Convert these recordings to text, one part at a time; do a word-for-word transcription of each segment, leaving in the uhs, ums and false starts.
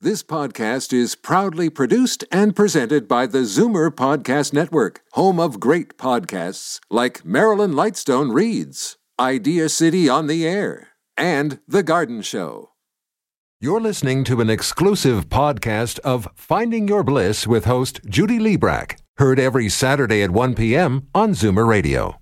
This podcast is proudly produced and presented by the Zoomer Podcast Network, home of great podcasts like Marilyn Lightstone Reads, Idea City on the Air, and The Garden Show. You're listening to an exclusive podcast of Finding Your Bliss with host Judy Liebrack, heard every Saturday at one p.m. on Zoomer Radio.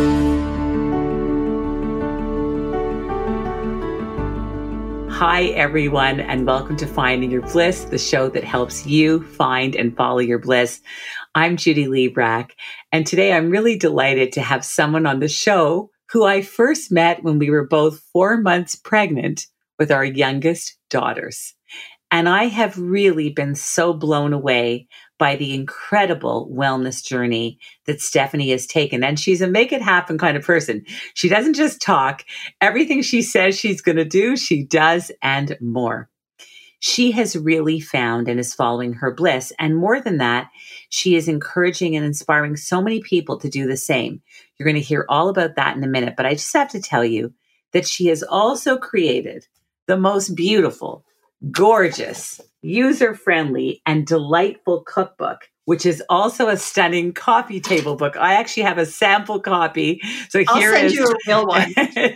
Hi, everyone, and welcome to Finding Your Bliss, the show that helps you find and follow your bliss. I'm Judy Liebrack, and today I'm really delighted to have someone on the show who I first met when we were both four months pregnant with our youngest daughters. And I have really been so blown away by the incredible wellness journey that Stephanie has taken. And she's a make it happen kind of person. She doesn't just talk. Everything she says she's going to do, she does and more. She has really found and is following her bliss. And more than that, she is encouraging and inspiring so many people to do the same. You're going to hear all about that in a minute. But I just have to tell you that she has also created the most beautiful, gorgeous, user-friendly, and delightful cookbook, which is also a stunning coffee table book. I actually have a sample copy. So I'll here send is, you a real one.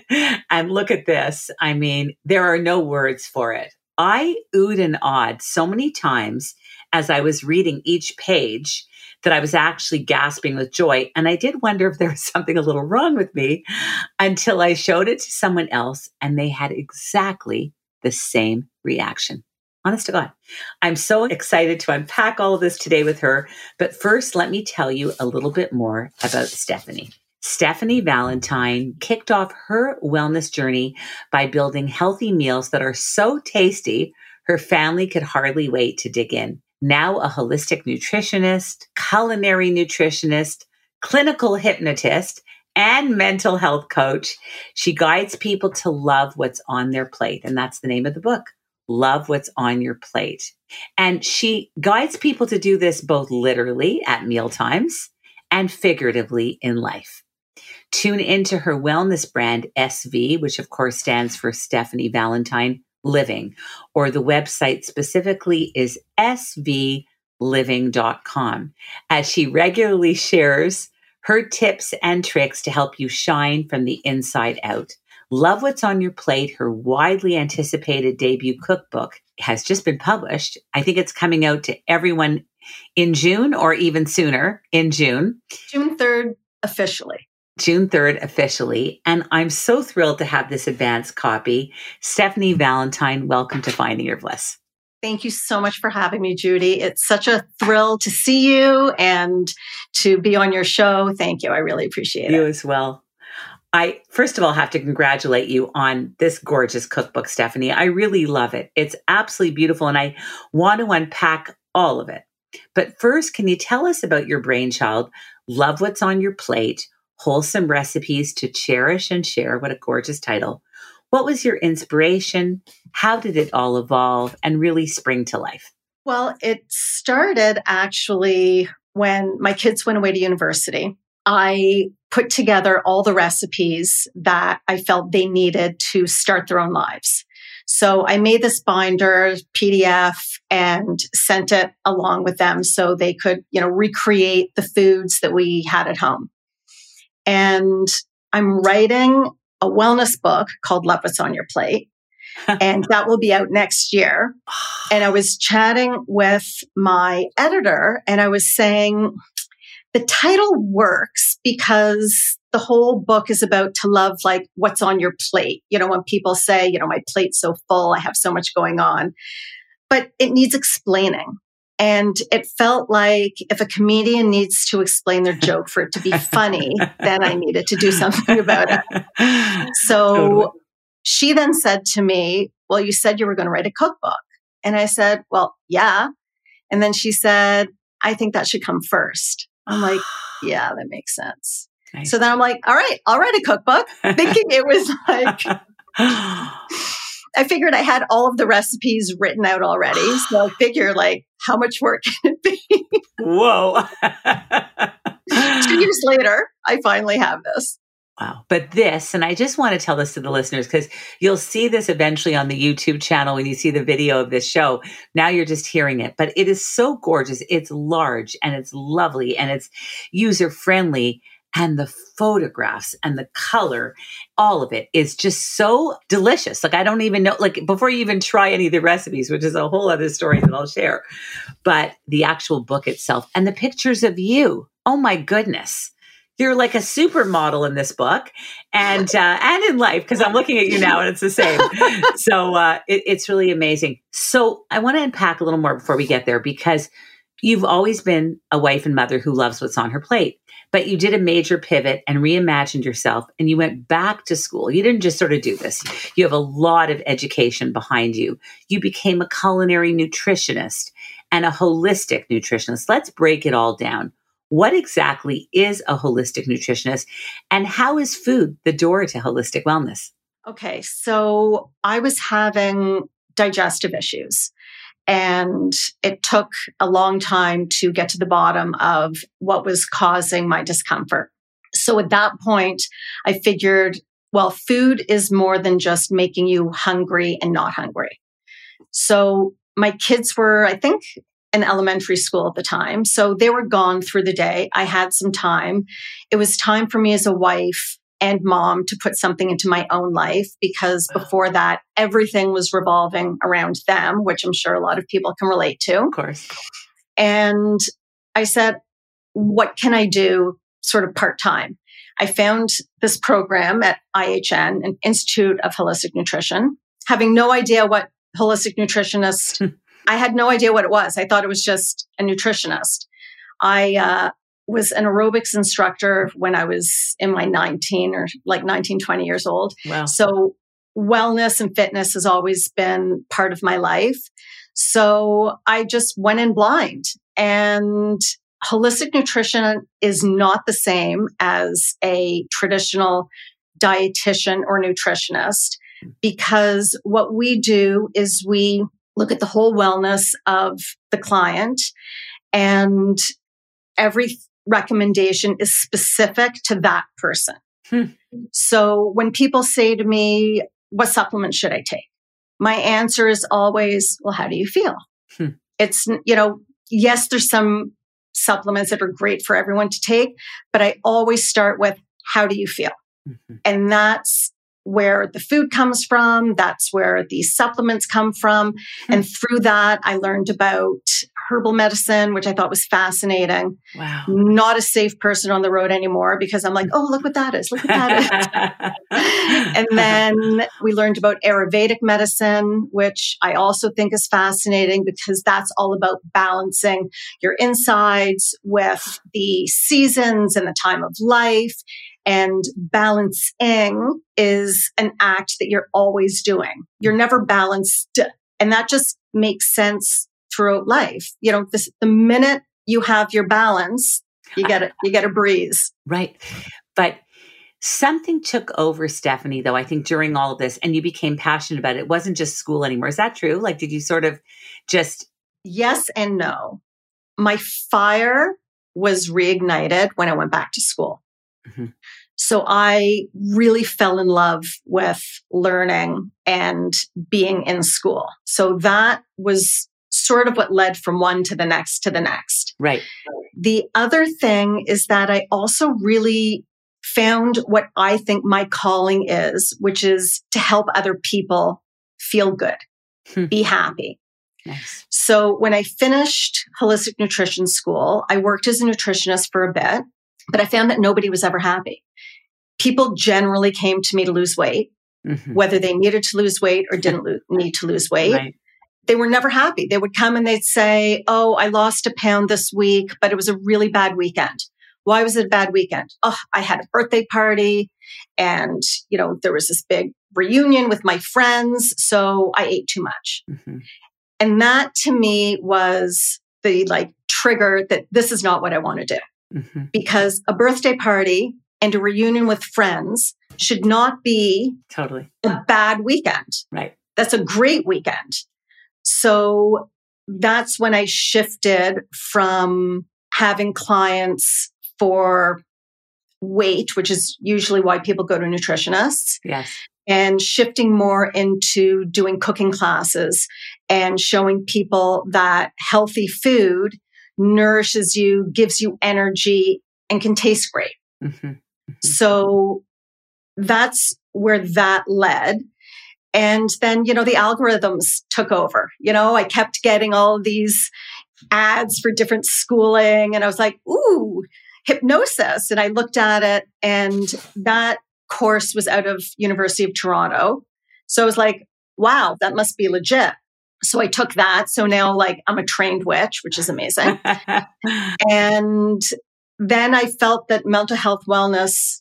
And look at this. I mean, there are no words for it. I oohed and awed so many times as I was reading each page that I was actually gasping with joy. And I did wonder if there was something a little wrong with me until I showed it to someone else and they had exactly the same reaction. Honest to God. I'm so excited to unpack all of this today with her. But first, let me tell you a little bit more about Stephanie. Stephanie Valentine kicked off her wellness journey by building healthy meals that are so tasty, her family could hardly wait to dig in. Now a holistic nutritionist, culinary nutritionist, clinical hypnotist, and mental health coach, she guides people to love what's on their plate. And that's the name of the book. Love What's on Your Plate. And she guides people to do this both literally at mealtimes and figuratively in life. Tune into her wellness brand, S V, which of course stands for Stephanie Valentine Living, or the website specifically is s v living dot com, as she regularly shares her tips and tricks to help you shine from the inside out. Love What's on Your Plate, her widely anticipated debut cookbook, has just been published. I think it's coming out to everyone in June or even sooner in June. June third, officially. June third, officially. And I'm so thrilled to have this advanced copy. Stephanie Valentine, welcome to Finding Your Bliss. Thank you so much for having me, Judy. It's such a thrill to see you and to be on your show. Thank you. I really appreciate it. You as well. I, first of all, have to congratulate you on this gorgeous cookbook, Stephanie. I really love it. It's absolutely beautiful, and I want to unpack all of it. But first, can you tell us about your brainchild, Love What's on Your Plate, Wholesome Recipes to Cherish and Share? What a gorgeous title. What was your inspiration? How did it all evolve and really spring to life? Well, it started actually when my kids went away to university. I put together all the recipes that I felt they needed to start their own lives. So I made this binder, P D F, and sent it along with them so they could, you know, recreate the foods that we had at home. And I'm writing a wellness book called Love What's on Your Plate. And that will be out next year. And I was chatting with my editor and I was saying, the title works because the whole book is about to love, like, what's on your plate. You know, when people say, you know, my plate's so full, I have so much going on, but it needs explaining. And it felt like if a comedian needs to explain their joke for it to be funny, then I needed to do something about it. So totally. She then said to me, well, you said you were going to write a cookbook. And I said, well, yeah. And then she said, I think that should come first. I'm like, yeah, that makes sense. Nice. So then I'm like, all right, I'll write a cookbook, thinking it was like, I figured I had all of the recipes written out already. So I figure, like, how much work can it be? Whoa. Two years later, I finally have this. Wow. But this, and I just want to tell this to the listeners, because you'll see this eventually on the YouTube channel when you see the video of this show. Now you're just hearing it, but it is so gorgeous. It's large and it's lovely and it's user friendly. And the photographs and the color, all of it is just so delicious. Like, I don't even know, like, before you even try any of the recipes, which is a whole other story that I'll share, but the actual book itself and the pictures of you. Oh my goodness. You're like a supermodel in this book and, uh, and in life, because I'm looking at you now and it's the same. So, uh, it, it's really amazing. So I want to unpack a little more before we get there, because you've always been a wife and mother who loves what's on her plate, but you did a major pivot and reimagined yourself and you went back to school. You didn't just sort of do this. You have a lot of education behind you. You became a culinary nutritionist and a holistic nutritionist. Let's break it all down. What exactly is a holistic nutritionist and how is food the door to holistic wellness? Okay, so I was having digestive issues. And it took a long time to get to the bottom of what was causing my discomfort. So at that point, I figured, well, food is more than just making you hungry and not hungry. So my kids were, I think, in elementary school at the time. So they were gone through the day. I had some time. It was time for me as a wife and mom to put something into my own life, because before that, everything was revolving around them, which I'm sure a lot of people can relate to. Of course. And I said, what can I do sort of part-time? I found this program at I H N, an Institute of Holistic Nutrition, having no idea what holistic nutritionist, I had no idea what it was. I thought it was just a nutritionist. I, uh, was an aerobics instructor when I was in my nineteen or like nineteen, twenty years old. Wow. So wellness and fitness has always been part of my life. So I just went in blind, and holistic nutrition is not the same as a traditional dietitian or nutritionist, because what we do is we look at the whole wellness of the client, and every recommendation is specific to that person. Hmm. So when people say to me, what supplement should I take? My answer is always, well, how do you feel? Hmm. It's, you know, yes, there's some supplements that are great for everyone to take, but I always start with, how do you feel? Mm-hmm. And that's where the food comes from. That's where the supplements come from. Hmm. And through that, I learned about herbal medicine, which I thought was fascinating. Wow. Not a safe person on the road anymore, because I'm like, oh, look what that is. Look what that is. And then we learned about Ayurvedic medicine, which I also think is fascinating, because that's all about balancing your insides with the seasons and the time of life. And balancing is an act that you're always doing. You're never balanced. And that just makes sense throughout life. You know, this, the minute you have your balance, you get it, you get a breeze. Right. But something took over, Stephanie, though, I think during all of this, and you became passionate about it. It wasn't just school anymore. Is that true? Like, did you sort of just... Yes and no. My fire was reignited when I went back to school. Mm-hmm. So I really fell in love with learning and being in school. So that was sort of what led from one to the next to the next. Right. The other thing is that I also really found what I think my calling is, which is to help other people feel good, Hmm. be happy. Nice. So when I finished holistic nutrition school, I worked as a nutritionist for a bit, but I found that nobody was ever happy. People generally came to me to lose weight, Mm-hmm. whether they needed to lose weight or didn't lo- need to lose weight. Right. They were never happy. They would come and they'd say, oh, I lost a pound this week, but it was a really bad weekend. Why was it a bad weekend? Oh, I had a birthday party and, you know, there was this big reunion with my friends. So I ate too much. Mm-hmm. And that to me was the like trigger that this is not what I want to do. Mm-hmm. Because a birthday party and a reunion with friends should not be Totally. a bad weekend. Right. That's a great weekend. So that's when I shifted from having clients for weight, which is usually why people go to nutritionists. Yes. And shifting more into doing cooking classes and showing people that healthy food nourishes you, gives you energy, and can taste great. Mm-hmm. Mm-hmm. So that's where that led. And then, you know, the algorithms took over. You know, I kept getting all of these ads for different schooling, and I was like, ooh, hypnosis. And I looked at it, and that course was out of University of Toronto. So I was like, wow, that must be legit. So I took that. So now like I'm a trained witch, which is amazing. And then I felt that mental health wellness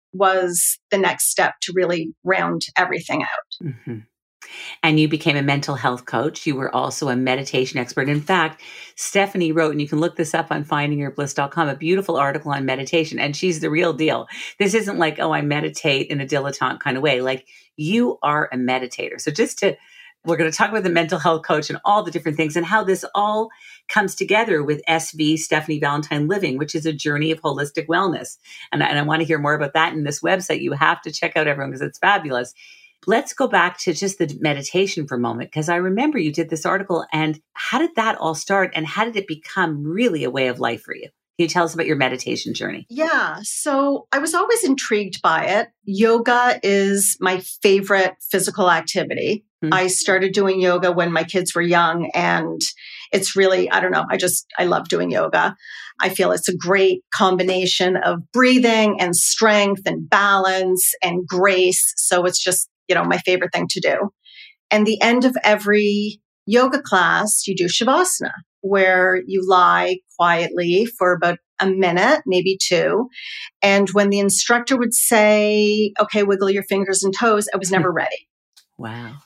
was the next step to really round everything out. Mm-hmm. And you became a mental health coach. You were also a meditation expert. In fact, Stephanie wrote, and you can look this up on finding your bliss dot com, a beautiful article on meditation. And she's the real deal. This isn't like, oh, I meditate in a dilettante kind of way. Like, you are a meditator. So just to, we're going to talk about the mental health coach and all the different things and how this all comes together with S V, Stephanie Valentine Living, which is a journey of holistic wellness. And, and I want to hear more about that in this website. You have to check out, everyone, because it's fabulous. Let's go back to just the meditation for a moment, because I remember you did this article, and how did that all start, and how did it become really a way of life for you? Can you tell us about your meditation journey? Yeah. So I was always intrigued by it. Yoga is my favorite physical activity. Mm-hmm. I started doing yoga when my kids were young, and it's really, I don't know, I just, I love doing yoga. I feel it's a great combination of breathing and strength and balance and grace. So it's just, you know, my favorite thing to do. And the end of every yoga class, you do Shavasana, where you lie quietly for about a minute, maybe two. And when the instructor would say, okay, wiggle your fingers and toes, I was never ready. Wow.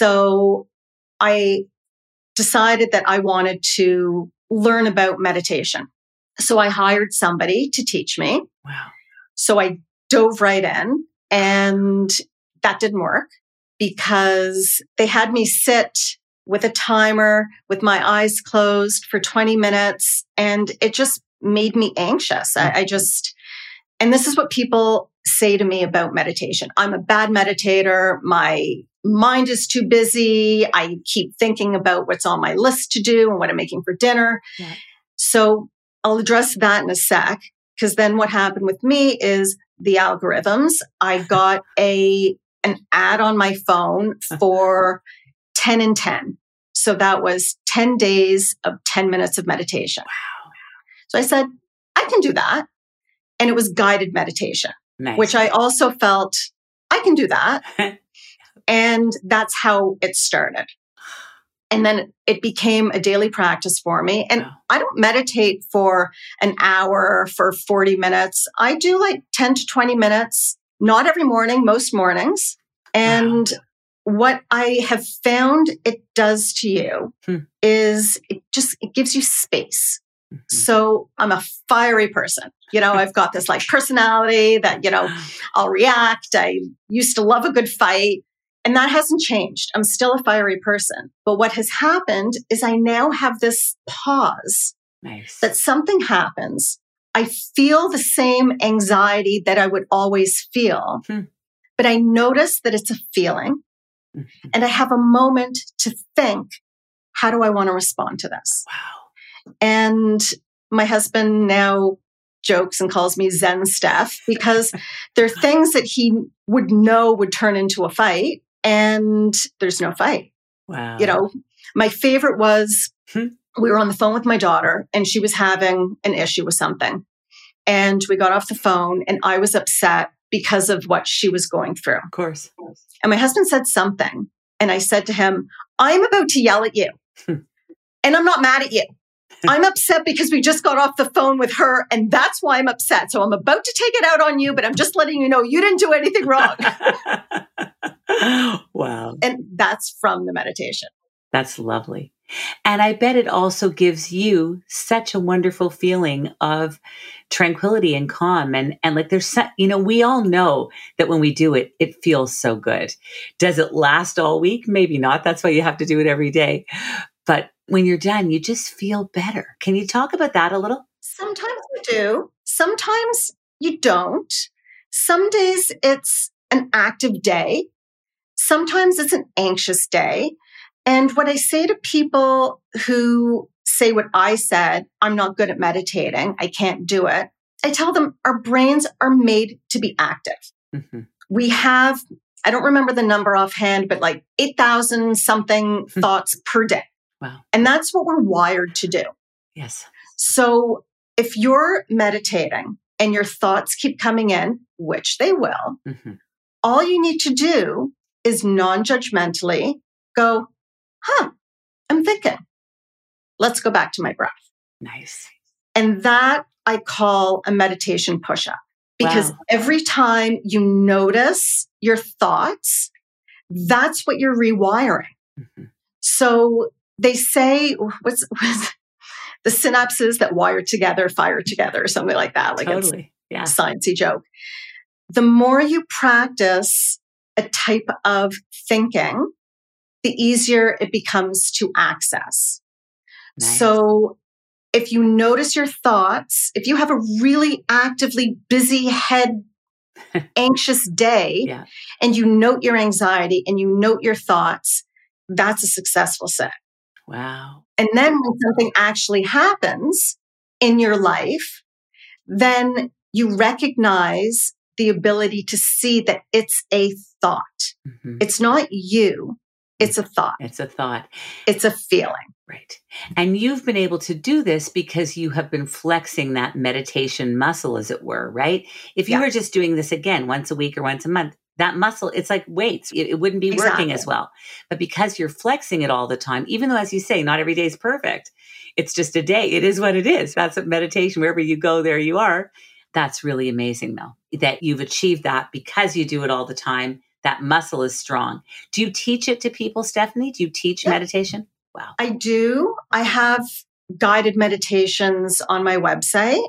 So I decided that I wanted to learn about meditation. So I hired somebody to teach me. Wow. So I dove right in, and that didn't work because they had me sit with a timer with my eyes closed for twenty minutes, and it just made me anxious. I, I just, and this is what people say to me about meditation. I'm a bad meditator. My mind is too busy. I keep thinking about what's on my list to do and what I'm making for dinner. Yeah. So I'll address that in a sec, because then what happened with me is the algorithms. I got a an ad on my phone for ten and ten. So that was ten days of ten minutes of meditation. Wow. So I said, I can do that. And it was guided meditation, nice. Which I also felt I can do that. And that's how it started. And then it became a daily practice for me. And wow. I don't meditate for an hour, for forty minutes. I do like ten to twenty minutes, not every morning, most mornings. And wow. what I have found it does to you hmm. is it just, it gives you space. Mm-hmm. So I'm a fiery person. You know, I've got this like personality that, you know, I'll react. I used to love a good fight. And that hasn't changed. I'm still a fiery person. But what has happened is I now have this pause. Nice. That something happens. I feel the same anxiety that I would always feel. Hmm. But I notice that it's a feeling. Mm-hmm. And I have a moment to think, how do I want to respond to this? Wow. And my husband now jokes and calls me Zen Steph, because there are things that he would know would turn into a fight. And there's no fight. Wow. You know, my favorite was hmm. we were on the phone with my daughter, and she was having an issue with something. And we got off the phone, and I was upset because of what she was going through. Of course. And my husband said something. And I said to him, I'm about to yell at you. And I'm not mad at you. I'm upset because we just got off the phone with her, and that's why I'm upset. So I'm about to take it out on you, but I'm just letting you know you didn't do anything wrong. Wow. And that's from the meditation. That's lovely. And I bet it also gives you such a wonderful feeling of tranquility and calm. And, and like there's, you know, we all know that when we do it, it feels so good. Does it last all week? Maybe not. That's why you have to do it every day. But when you're done, you just feel better. Can you talk about that a little? Sometimes you do. Sometimes you don't. Some days it's an active day. Sometimes it's an anxious day. And what I say to people who say what I said, I'm not good at meditating, I can't do it, I tell them our brains are made to be active. Mm-hmm. We have, I don't remember the number offhand, but like eight thousand something thoughts per day. Wow. And that's what we're wired to do. Yes. So if you're meditating and your thoughts keep coming in, which they will, mm-hmm. all you need to do is non-judgmentally go, huh, I'm thinking. Let's go back to my breath. Nice. And that I call a meditation push-up. Because wow. every time you notice your thoughts, that's what you're rewiring. Mm-hmm. So they say, what's, what's the synapses that wire together, fire together, or something like that. Like totally. Yeah. It's a sciencey joke. The more you practice a type of thinking, the easier it becomes to access. Nice. So if you notice your thoughts, if you have a really actively busy head, anxious day, yeah. and you note your anxiety and you note your thoughts, that's a successful set. Wow. And then when something actually happens in your life, then you recognize the ability to see that it's a thought. Mm-hmm. It's not you. It's a thought. It's a thought. It's a feeling. Right. And you've been able to do this because you have been flexing that meditation muscle, as it were, right? If you yeah. were just doing this again once a week or once a month, that muscle, it's like weights. It, it wouldn't be exactly. working as well. But because you're flexing it all the time, even though, as you say, not every day is perfect, it's just a day. It is what it is. That's what meditation, wherever you go, there you are. That's really amazing, Mel, that you've achieved that because you do it all the time. That muscle is strong. Do you teach it to people, Stephanie? Do you teach yeah. meditation? Wow. I do. I have guided meditations on my website.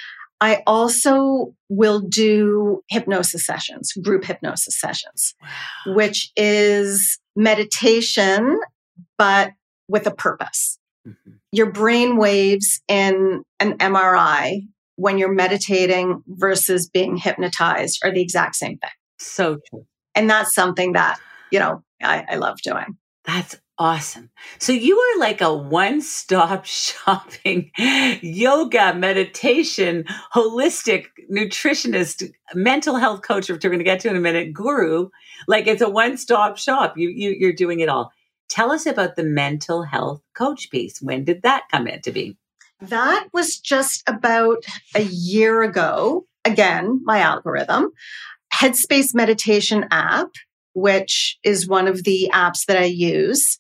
I also will do hypnosis sessions, group hypnosis sessions, wow. which is meditation, but with a purpose. Mm-hmm. Your brain waves in an M R I when you're meditating versus being hypnotized are the exact same thing. So true. And that's something that, you know, I, I love doing. That's awesome. So you are like a one-stop shopping yoga, meditation, holistic nutritionist, mental health coach, which we're going to get to in a minute, guru. Like it's a one-stop shop. You, you, you're doing it all. Tell us about the mental health coach piece. When did that come into being? That was just about a year ago. Again, my algorithm. Headspace meditation app, which is one of the apps that I use,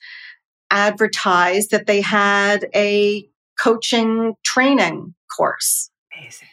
advertised that they had a coaching training course. Amazing.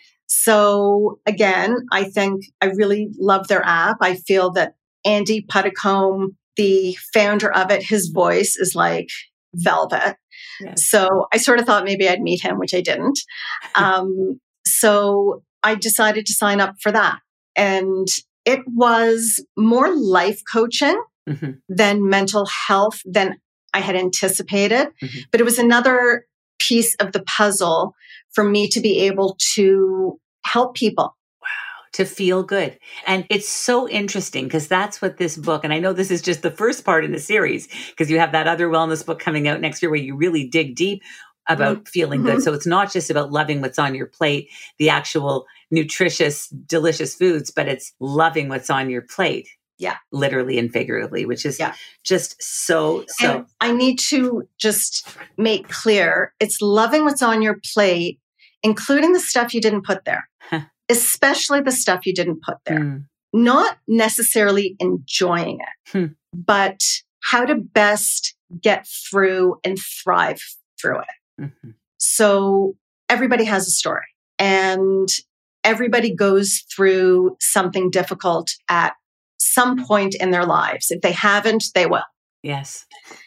So again, I think I really love their app. I feel that Andy Puddicombe, the founder of it, his voice is like velvet. Yes. So I sort of thought maybe I'd meet him, which I didn't. Um, so I decided to sign up for that. And it was more life coaching mm-hmm. than mental health than I had anticipated. Mm-hmm. But it was another piece of the puzzle for me to be able to help people. Wow, to feel good. And it's so interesting because that's what this book, and I know this is just the first part in the series because you have that other wellness book coming out next year where you really dig deep about mm-hmm. feeling good. So it's not just about loving what's on your plate, the actual nutritious, delicious foods, but it's loving what's on your plate. Yeah. Literally and figuratively, which is yeah. just so, so. And I need to just make clear, it's loving what's on your plate, including the stuff you didn't put there, huh. especially the stuff you didn't put there. Mm. Not necessarily enjoying it, hmm. but how to best get through and thrive through it. Mm-hmm. So everybody has a story and everybody goes through something difficult at some point in their lives. If they haven't, they will. Yes.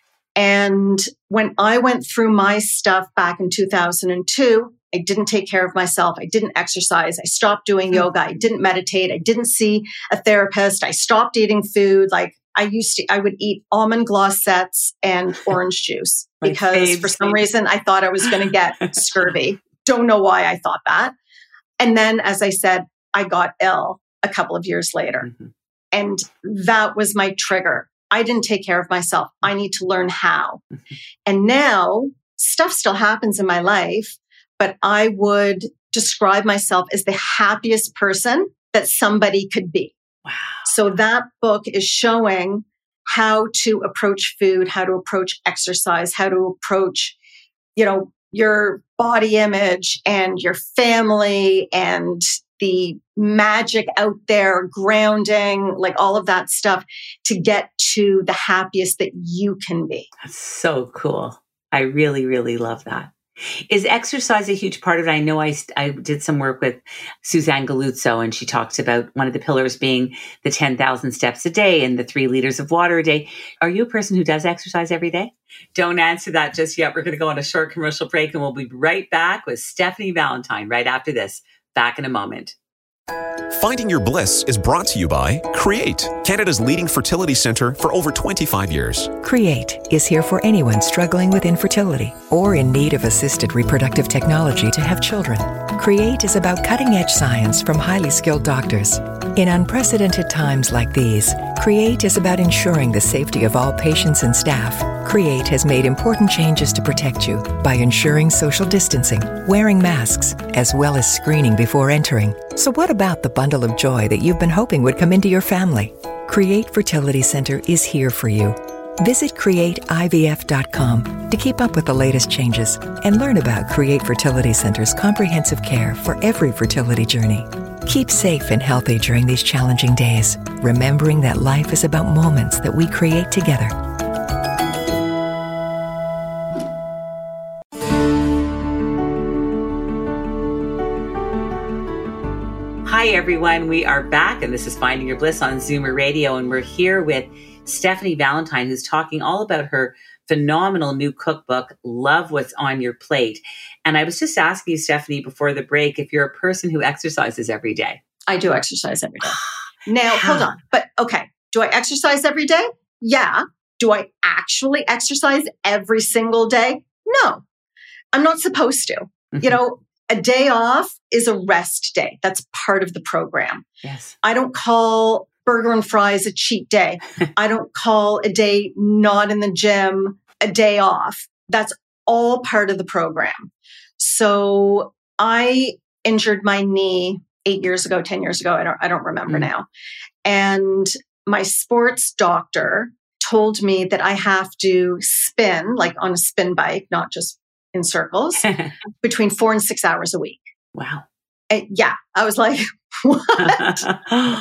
And when I went through my stuff back in two thousand two, I didn't take care of myself. I didn't exercise. I stopped doing mm-hmm. yoga. I didn't meditate. I didn't see a therapist. I stopped eating food. Like I used to, I would eat almond gloss sets and orange juice because for some reason I thought I was going to get scurvy. Don't know why I thought that. And then, as I said, I got ill a couple of years later. Mm-hmm. And that was my trigger. I didn't take care of myself. I need to learn how. Mm-hmm. And now stuff still happens in my life, but I would describe myself as the happiest person that somebody could be. Wow. So that book is showing how to approach food, how to approach exercise, how to approach, you know, your body image and your family and the magic out there, grounding, like all of that stuff to get to the happiest that you can be. That's so cool. I really, really love that. Is exercise a huge part of it? I know I, I did some work with Suzanne Galuzzo, and she talks about one of the pillars being the ten thousand steps a day and the three liters of water a day. Are you a person who does exercise every day? Don't answer that just yet. We're going to go on a short commercial break, and we'll be right back with Stephanie Valentine right after this. Back in a moment. Finding Your Bliss is brought to you by Create, Canada's leading fertility centre for over twenty-five years. Create is here for anyone struggling with infertility or in need of assisted reproductive technology to have children. Create is about cutting-edge science from highly skilled doctors. In unprecedented times like these, Create is about ensuring the safety of all patients and staff. Create has made important changes to protect you by ensuring social distancing, wearing masks, as well as screening before entering. So what about the bundle of joy that you've been hoping would come into your family? Create Fertility Center is here for you. Visit create I V F dot com to keep up with the latest changes and learn about Create Fertility Center's comprehensive care for every fertility journey. Keep safe and healthy during these challenging days, remembering that life is about moments that we create together. Hi, everyone. We are back, and this is Finding Your Bliss on Zoomer Radio, and we're here with Stephanie Valentine, who's talking all about her phenomenal new cookbook, Love What's on Your Plate. And I was just asking you, Stephanie, before the break, if you're a person who exercises every day. I do exercise every day. Now, hold on. But okay, do I exercise every day? Yeah. Do I actually exercise every single day? No, I'm not supposed to. Mm-hmm. You know, a day off is a rest day. That's part of the program. Yes. I don't call burger and fries a cheat day. I don't call a day not in the gym a day off. That's all part of the program. So I injured my knee eight years ago, ten years ago. I don't, I don't remember mm. now. And my sports doctor told me that I have to spin, like on a spin bike, not just in circles, between four and six hours a week. Wow. And yeah. I was like, what?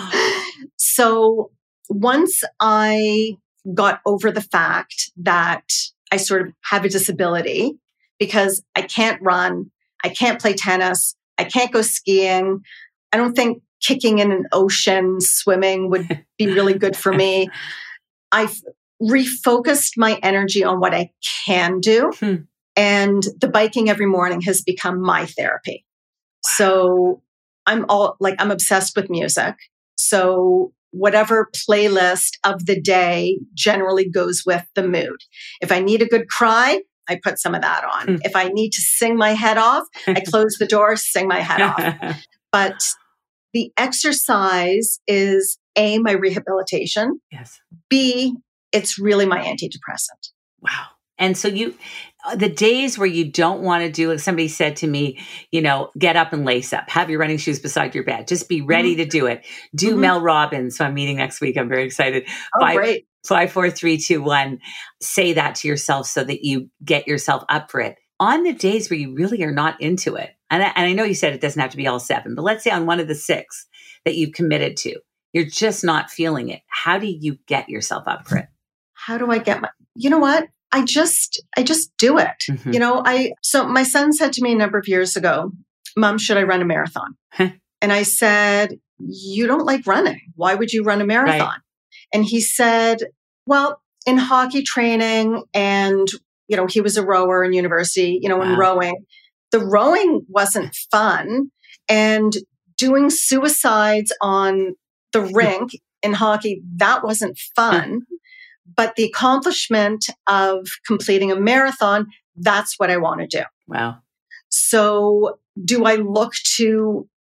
So once I got over the fact that I sort of have a disability because I can't run, I can't play tennis, I can't go skiing. I don't think kicking in an ocean, swimming would be really good for me. I've refocused my energy on what I can do. Hmm. And the biking every morning has become my therapy. Wow. So I'm all like, I'm obsessed with music. So whatever playlist of the day generally goes with the mood. If I need a good cry, I put some of that on. Mm. If I need to sing my head off, I close the door, sing my head off. But the exercise is A, my rehabilitation. Yes. B, it's really my antidepressant. Wow. And so you, the days where you don't want to do, like somebody said to me, you know, get up and lace up, have your running shoes beside your bed, just be ready mm-hmm. to do it. Do mm-hmm. Mel Robbins. So I'm meeting next week. I'm very excited. Oh, five, great. Five, four, three, two, one. Say that to yourself so that you get yourself up for it. On the days where you really are not into it, and I, and I know you said it doesn't have to be all seven, but let's say on one of the six that you've committed to, you're just not feeling it. How do you get yourself up for it? How do I get my, you know what? I just, I just do it. Mm-hmm. You know, I, so my son said to me a number of years ago, Mom, should I run a marathon? And I said, you don't like running. Why would you run a marathon? Right. And he said, well, in hockey training and, you know, he was a rower in university, you know, wow. in rowing, the rowing wasn't fun. And doing suicides on the rink in hockey, that wasn't fun. But the accomplishment of completing a marathon, that's what I want to do. Wow. So do I look to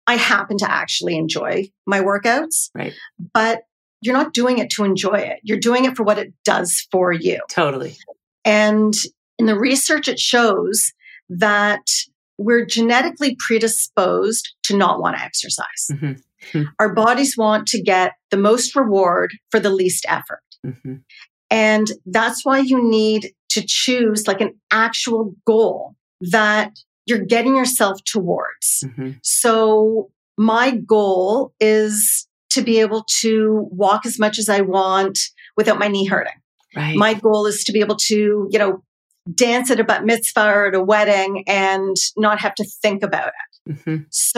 I happen to actually enjoy my workouts, Right. but you're not doing it to enjoy it. You're doing it for what it does for you. Totally. And in the research, it shows that we're genetically predisposed to not want to exercise. Mm-hmm. Mm-hmm. Our bodies want to get the most reward for the least effort. Mm-hmm. And that's why you need to choose like an actual goal that you're getting yourself towards. Mm-hmm. So my goal is to be able to walk as much as I want without my knee hurting. Right. My goal is to be able to, you know, dance at a bat mitzvah or at a wedding and not have to think about it. Mm-hmm.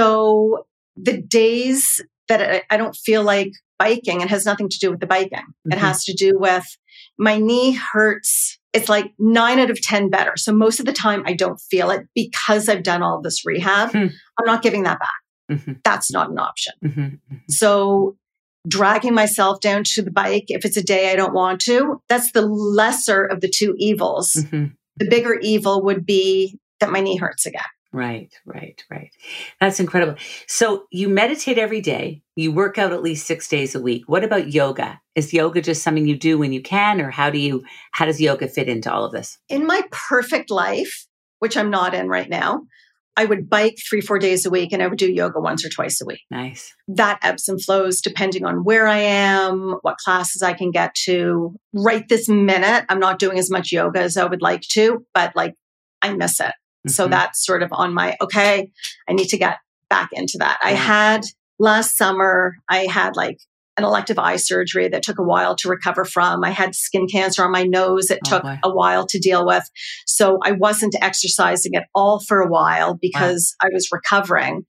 So the days that I, I don't feel like biking, it has nothing to do with the biking. Mm-hmm. It has to do with my knee hurts. It's like nine out of ten better. So most of the time I don't feel it because I've done all this rehab. Mm-hmm. I'm not giving that back. Mm-hmm. That's not an option. Mm-hmm. Mm-hmm. So dragging myself down to the bike, if it's a day I don't want to, that's the lesser of the two evils. Mm-hmm. The bigger evil would be that my knee hurts again. Right, right, right. That's incredible. So you meditate every day. You work out at least six days a week. What about yoga? Is yoga just something you do when you can, or how do you, how does yoga fit into all of this? In my perfect life, which I'm not in right now, I would bike three, four days a week and I would do yoga once or twice a week. Nice. That ebbs and flows depending on where I am, what classes I can get to. Right this minute, I'm not doing as much yoga as I would like to, but like I miss it. Mm-hmm. So that's sort of on my, okay, I need to get back into that. Yeah. I had last summer, I had like an elective eye surgery that took a while to recover from. I had skin cancer on my nose. It oh, took boy. a while to deal with. So I wasn't exercising at all for a while because wow. I was recovering.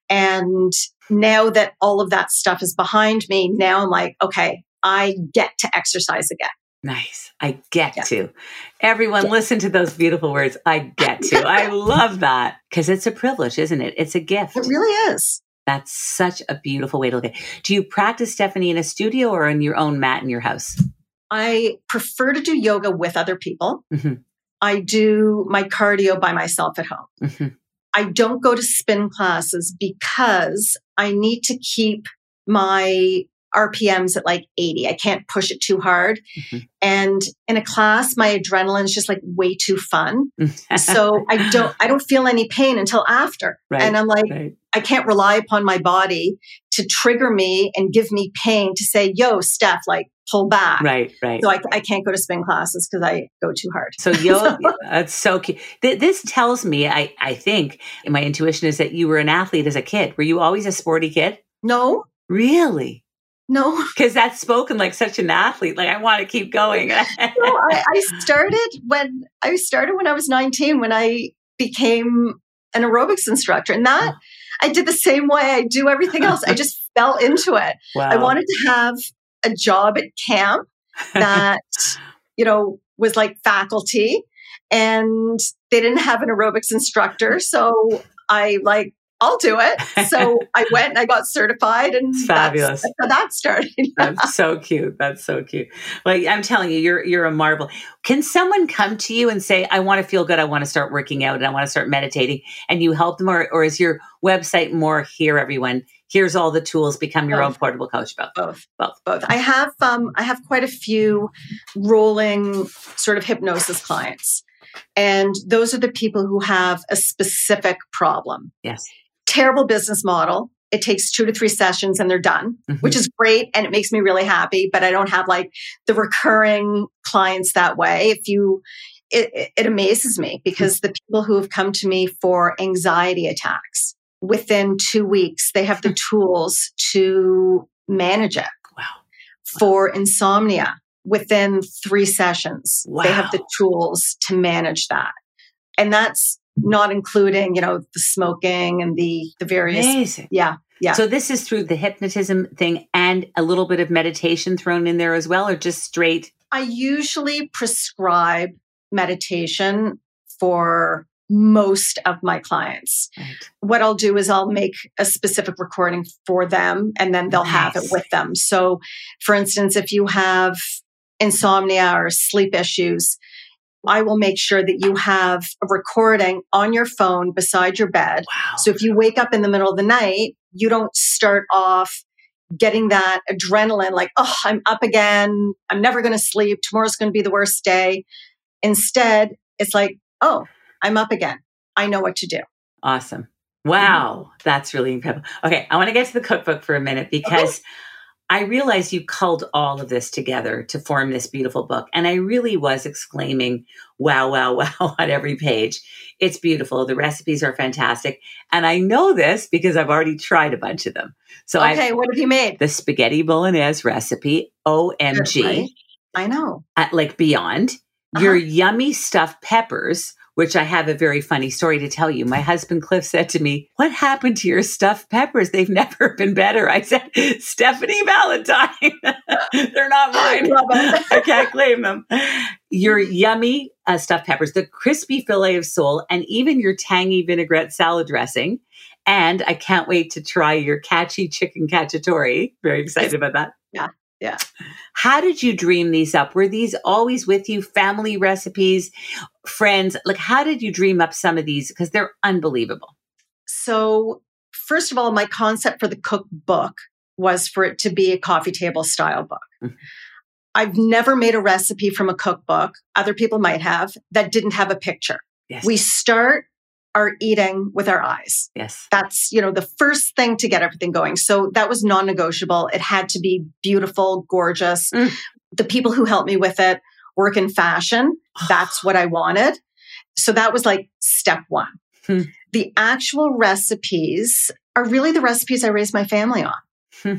And now that all of that stuff is behind me, now I'm like, okay, I get to exercise again. Nice. I get yeah. to. Everyone, yeah. listen to those beautiful words. I get to. I love that because it's a privilege, isn't it? It's a gift. It really is. That's such a beautiful way to look at it. Do you practice, Stephanie, in a studio or in your own mat in your house? I prefer to do yoga with other people. Mm-hmm. I do my cardio by myself at home. Mm-hmm. I don't go to spin classes because I need to keep my R P Ms at like eighty. I can't push it too hard. Mm-hmm. And in a class, my adrenaline is just like way too fun. So I don't, I don't feel any pain until after. Right, and I'm like, right. I can't rely upon my body to trigger me and give me pain to say, yo, Steph, like pull back. Right, right. So I, I can't go to spin classes because I go too hard. So yoga, that's so cute. Th- this tells me, I, I think, my intuition is that you were an athlete as a kid. Were you always a sporty kid? No. Really? No. Because that's spoken like such an athlete. Like, I want to keep going. no, I, I started when I started when I was nineteen, when I became an aerobics instructor. And that, I did the same way I do everything else. I just fell into it. Wow. I wanted to have a job at camp that, you know, was like faculty, and they didn't have an aerobics instructor. So I like, I'll do it. So I went and I got certified, and it's fabulous. That's, that's how that started. That's so cute. That's so cute. Like, I'm telling you, you're you're a marvel. Can someone come to you and say, I want to feel good, I want to start working out, and I want to start meditating, and you help them? Or, or is your website more, here, everyone, here's all the tools, become your Both. own portable coach? Both. Both. Both. Both. I have um I have quite a few rolling sort of hypnosis clients. And those are the people who have a specific problem. Yes. Terrible business model. It takes two to three sessions and they're done, mm-hmm. which is great. And it makes me really happy, but I don't have like the recurring clients that way. If you, it, it amazes me because mm-hmm. the people who have come to me for anxiety attacks, within two weeks, they have the tools to manage it. Wow. For insomnia, within three sessions, wow. they have the tools to manage that. And that's not including, you know, the smoking and the, the various. Amazing. Yeah. Yeah. So this is through the hypnotism thing and a little bit of meditation thrown in there as well, or just straight? I usually prescribe meditation for most of my clients. Right. What I'll do is I'll make a specific recording for them, and then they'll nice. have it with them. So for instance, if you have insomnia or sleep issues, I will make sure that you have a recording on your phone beside your bed. Wow. So if you wake up in the middle of the night, you don't start off getting that adrenaline like, oh, I'm up again. I'm never going to sleep. Tomorrow's going to be the worst day. Instead, it's like, oh, I'm up again. I know what to do. Awesome. Wow. That's really incredible. Okay. I want to get to the cookbook for a minute because okay. I realized you culled all of this together to form this beautiful book. And I really was exclaiming, wow, wow, wow, on every page. It's beautiful. The recipes are fantastic. And I know this because I've already tried a bunch of them. So okay, I've, what have you made? The spaghetti bolognese recipe, O M G. Right. I know. At, like beyond. Uh-huh. Your yummy stuffed peppers, which I have a very funny story to tell you. My husband, Cliff, said to me, what happened to your stuffed peppers? They've never been better. I said, Stephanie Valentine. They're not mine. I, I can't claim them. Your yummy uh, stuffed peppers, the crispy filet of sole, and even your tangy vinaigrette salad dressing. And I can't wait to try your catchy chicken cacciatore. Very excited about that. Yeah. Yeah. How did you dream these up? Were these always with you? Family recipes, friends? Like, how did you dream up some of these? Because they're unbelievable. So, first of all, my concept for the cookbook was for it to be a coffee table style book. Mm-hmm. I've never made a recipe from a cookbook, other people might have, that didn't have a picture. Yes. We start our eating with our eyes. Yes. That's, you know, the first thing to get everything going. So that was non-negotiable. It had to be beautiful, gorgeous. Mm. The people who helped me with it work in fashion. That's what I wanted. So that was like step one. Hmm. The actual recipes are really the recipes I raised my family on. Hmm.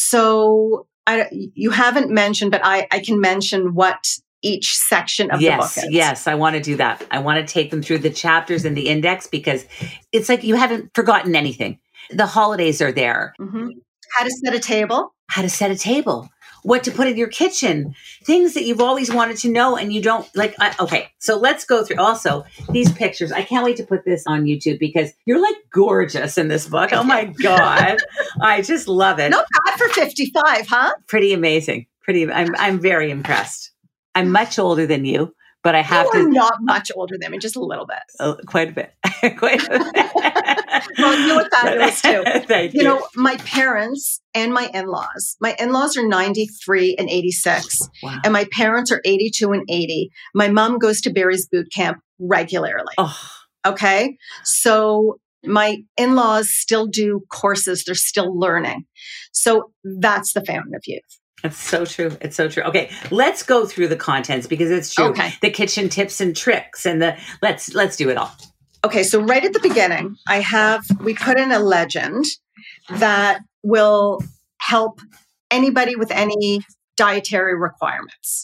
So I, you haven't mentioned, but I, I can mention what each section of yes, the book is. Yes, I want to do that. I want to take them through the chapters and the index because it's like you haven't forgotten anything. The holidays are there. Mm-hmm. How to set a table. How to set a table. What to put in your kitchen. Things that you've always wanted to know and you don't like. I, okay, so let's go through also these pictures. I can't wait to put this on YouTube because you're like gorgeous in this book. Oh my God. I just love it. Not bad for fifty-five, huh? Pretty amazing. Pretty. I'm, I'm very impressed. I'm much older than you, but I have You're to. not much older than me, just a little bit. Oh, quite a bit. Quite a bit. Well, you look fabulous too. Thank you. You know, my parents and my in-laws, my in-laws are ninety-three and eighty-six, wow. And my parents are eighty-two and eighty. My mom goes to Barry's boot camp regularly. Oh. Okay. So my in-laws still do courses. They're still learning. So that's the fountain of youth. It's so true. It's so true. Okay, let's go through the contents because it's true. Okay. The kitchen tips and tricks and the let's let's do it all. Okay, so right at the beginning, I have we put in a legend that will help anybody with any dietary requirements.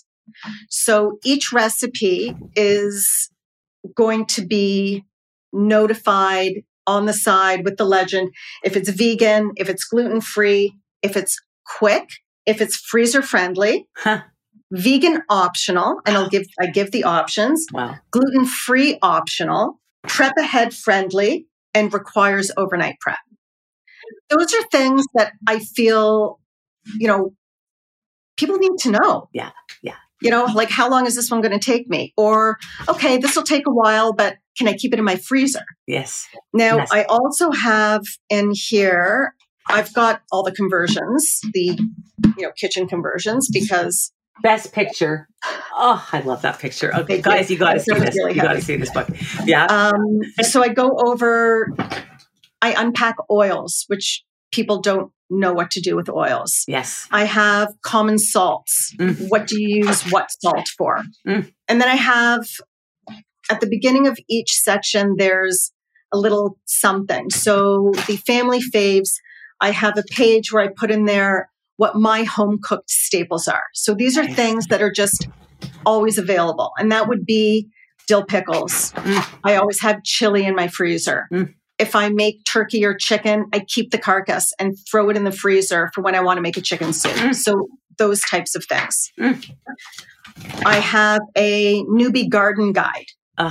So each recipe is going to be notified on the side with the legend if it's vegan, if it's gluten-free, if it's quick, if it's freezer friendly, huh. vegan optional, and I'll give I give the options. Wow. Gluten-free optional, prep ahead friendly, and requires overnight prep. Those are things that I feel, you know, people need to know. Yeah. Yeah. You know, like how long is this one going to take me? Or, okay, this will take a while, but can I keep it in my freezer? Yes. Now, yes. I also have in here, I've got all the conversions, the, you know, kitchen conversions because. Best picture. Oh, I love that picture. Okay, guys, you got to see this. Really you got to see this book. Yeah. Um, so I go over, I unpack oils, which people don't know what to do with oils. Yes. I have common salts. Mm. What do you use what salt for? Mm. And then I have, at the beginning of each section, there's a little something. So the family faves, I have a page where I put in there what my home cooked staples are. So these are nice. Things that are just always available. And that would be dill pickles. Mm. I always have chili in my freezer. Mm. If I make turkey or chicken, I keep the carcass and throw it in the freezer for when I want to make a chicken soup. Mm. So those types of things. Mm. I have a newbie garden guide. Uh.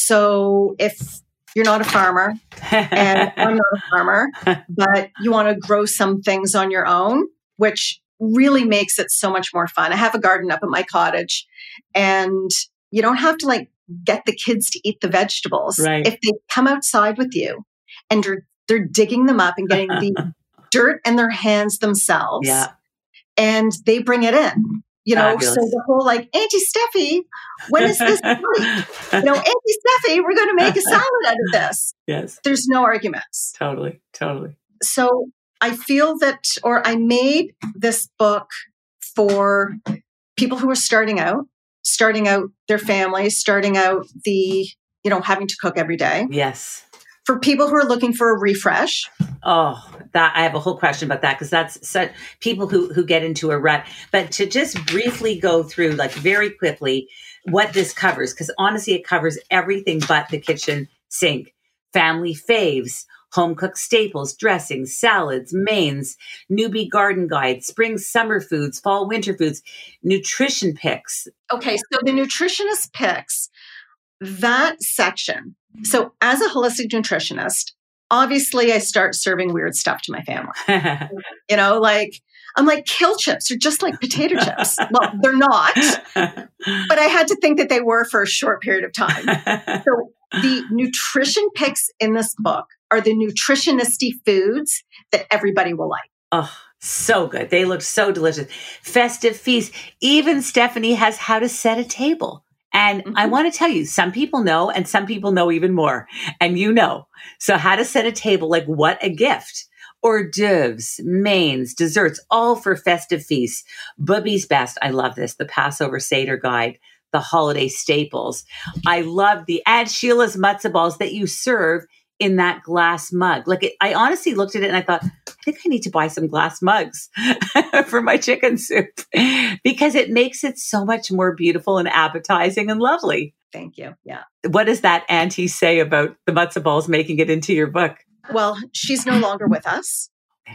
So if you're not a farmer and I'm not a farmer, but you want to grow some things on your own, which really makes it so much more fun. I have a garden up at my cottage and you don't have to like get the kids to eat the vegetables Right. if they come outside with you and they're, they're digging them up and getting the dirt in their hands themselves. Yeah. And they bring it in. You know, Fabulous. so the whole like, Auntie Steffi, when is this right? You know, Auntie Steffi, we're going to make a salad out of this. Yes. There's no arguments. Totally. Totally. So I feel that, or I made this book for people who are starting out, starting out their families, starting out the, you know, having to cook every day. Yes. For people who are looking for a refresh. Oh, that I have a whole question about that because that's such people who who get into a rut. But to just briefly go through, like very quickly, what this covers, because honestly, it covers everything but the kitchen sink, family faves, home cooked staples, dressings, salads, mains, newbie garden guide, spring summer foods, fall winter foods, nutrition picks. Okay, so the nutritionist picks, that section. So as a holistic nutritionist, obviously I start serving weird stuff to my family. You know, like, I'm like, kale chips are just like potato chips. Well, they're not, but I had to think that they were for a short period of time. So the nutrition picks in this book are the nutritionisty foods that everybody will like. Oh, so good. They look so delicious. Festive feast. Even Stephanie has how to set a table. And mm-hmm. I want to tell you, some people know, and some people know even more. And you know. So how to set a table, like what a gift. Hors d'oeuvres, mains, desserts, all for festive feasts. Bubby's Best. I love this. The Passover Seder Guide. The holiday staples. I love the Aunt Sheila's matzo balls that you serve in that glass mug. Like it, I honestly looked at it and I thought, I think I need to buy some glass mugs for my chicken soup because it makes it so much more beautiful and appetizing and lovely. Thank you. Yeah. What does that auntie say about the matzo balls making it into your book? Well, she's no longer with us.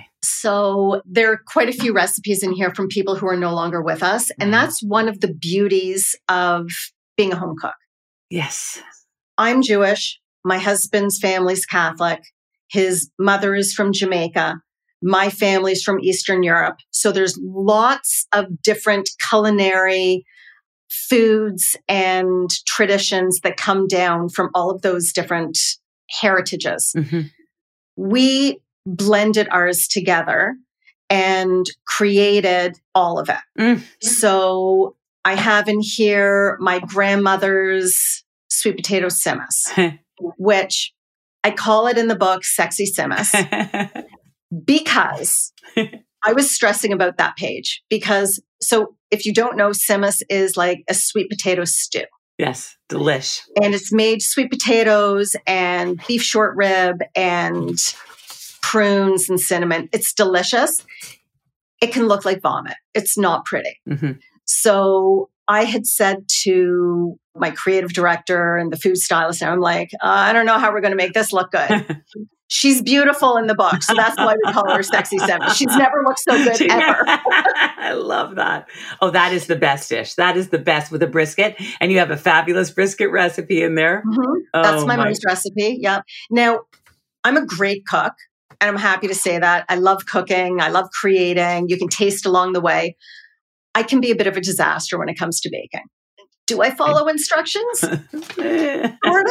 So there are quite a few recipes in here from people who are no longer with us. And that's one of the beauties of being a home cook. Yes. I'm Jewish. My husband's family's Catholic. His mother is from Jamaica. My family's from Eastern Europe. So there's lots of different culinary foods and traditions that come down from all of those different heritages. Mm-hmm. We blended ours together and created all of it. Mm. So I have in here my grandmother's sweet potato simmus, which I call it in the book Sexy Simmus, because I was stressing about that page. Because, so if you don't know, simmus is like a sweet potato stew. Yes, delish. And it's made sweet potatoes and beef short rib and prunes and cinnamon. It's delicious. It can look like vomit. It's not pretty. Mm-hmm. So I had said to my creative director and the food stylist, and I'm like, uh, I don't know how we're going to make this look good. She's beautiful in the book. So that's why we call her Sexy Simmus. She's never looked so good ever. I love that. Oh, that is the best dish. That is the best with a brisket. And you have a fabulous brisket recipe in there. Mm-hmm. Oh, that's my, my mom's recipe. Yeah. Now, I'm a great cook. And I'm happy to say that. I love cooking. I love creating. You can taste along the way. I can be a bit of a disaster when it comes to baking. Do I follow instructions? Sort of. You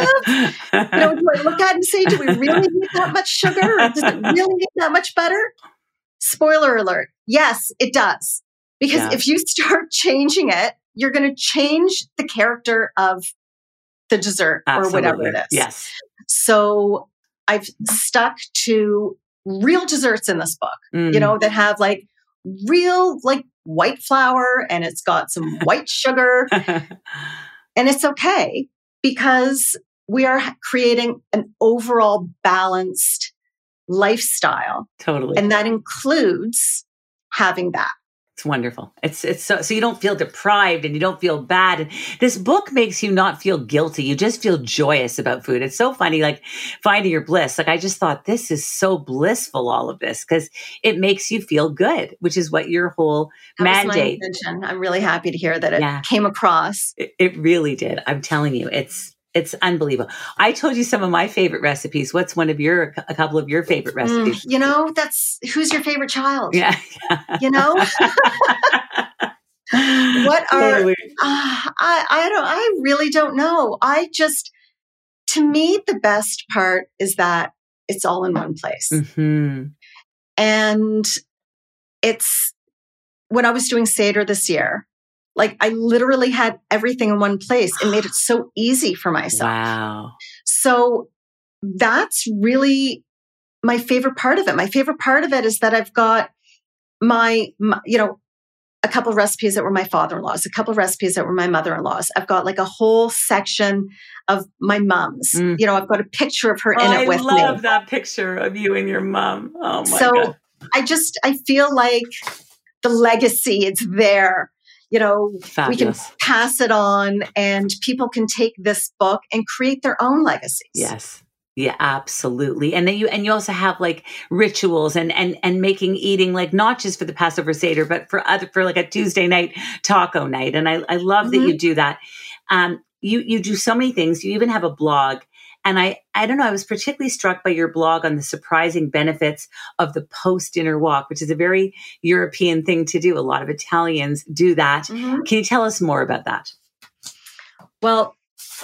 know, do I look at it and say, do we really need that much sugar? Or does it really need that much butter? Spoiler alert. Yes, it does. Because yeah. if you start changing it, you're going to change the character of the dessert Absolutely. Or whatever it is. Yes. So I've stuck to real desserts in this book, mm. you know, that have like real like white flour and it's got some white sugar. And it's okay because we are creating an overall balanced lifestyle. Totally. And that includes having that. It's wonderful. It's it's so so you don't feel deprived and you don't feel bad. And this book makes you not feel guilty. You just feel joyous about food. It's so funny, like finding your bliss. Like I just thought this is so blissful, all of this, because it makes you feel good, which is what your whole that mandate. Was my intention. I'm really happy to hear that it yeah. came across. It, it really did. I'm telling you, it's it's unbelievable. I told you some of my favorite recipes. What's one of your, a couple of your favorite recipes? Mm, you know, that's, who's your favorite child? Yeah. You know? What are, Totally. uh, I, I don't, I really don't know. I just, to me, the best part is that it's all in one place. Mm-hmm. And it's, when I was doing Seder this year, like I literally had everything in one place and made it so easy for myself. Wow. So that's really my favorite part of it. My favorite part of it is that I've got my, my you know, a couple of recipes that were my father-in-law's, a couple of recipes that were my mother-in-law's. I've got like a whole section of my mom's. Mm. You know, I've got a picture of her Oh, in it with me. I love that picture of you and your mom. Oh my so God. I just, I feel like the legacy, it's there. You know, Fabulous. We can pass it on and people can take this book and create their own legacies. Yes. Yeah, absolutely. And then you, and you also have like rituals and, and, and making eating, like not just for the Passover Seder, but for other, for like a Tuesday night taco night. And I, I love Mm-hmm. that you do that. Um, you, you do so many things. You even have a blog. And I, I don't know, I was particularly struck by your blog on the surprising benefits of the post-dinner walk, which is a very European thing to do. A lot of Italians do that. Mm-hmm. Can you tell us more about that? Well,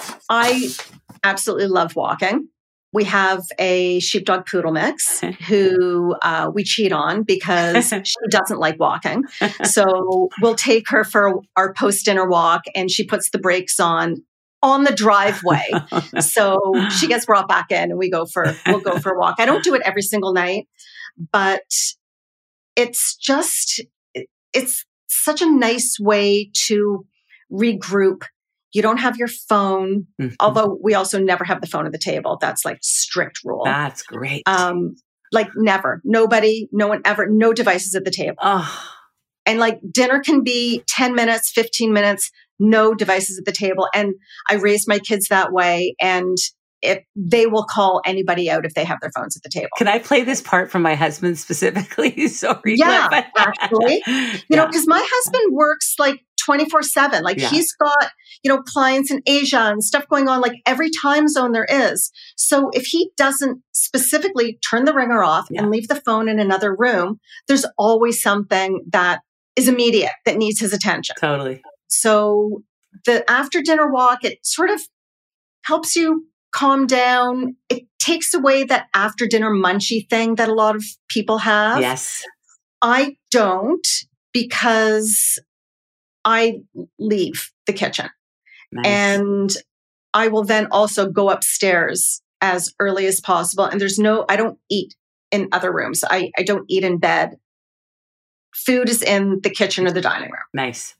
I absolutely love walking. We have a sheepdog poodle mix who uh, we cheat on because she doesn't like walking. So we'll take her for our post-dinner walk and she puts the brakes on on the driveway. So she gets brought back in and we go for, we'll go for a walk. I don't do it every single night, but it's just, it's such a nice way to regroup. You don't have your phone, Mm-hmm. although we also never have the phone at the table. That's like strict rule. That's great. Um, like never, nobody, no one ever, no devices at the table. Oh, And like dinner can be ten minutes, fifteen minutes, no devices at the table. And I raised my kids that way. And if they will call anybody out if they have their phones at the table. can I play this part from my husband specifically? Sorry. Yeah, but- actually, you know, because my husband works like twenty-four seven. Like Yeah. he's got, you know, clients in Asia and stuff going on, like every time zone there is. So if he doesn't specifically turn the ringer off Yeah. and leave the phone in another room, there's always something that is immediate that needs his attention. Totally. So the after dinner walk, it sort of helps you calm down. It takes away that after dinner munchy thing that a lot of people have. Yes. I don't, because I leave the kitchen Nice. and I will then also go upstairs as early as possible. And there's no, I don't eat in other rooms. I, I don't eat in bed. Food is in the kitchen or the dining room. Nice.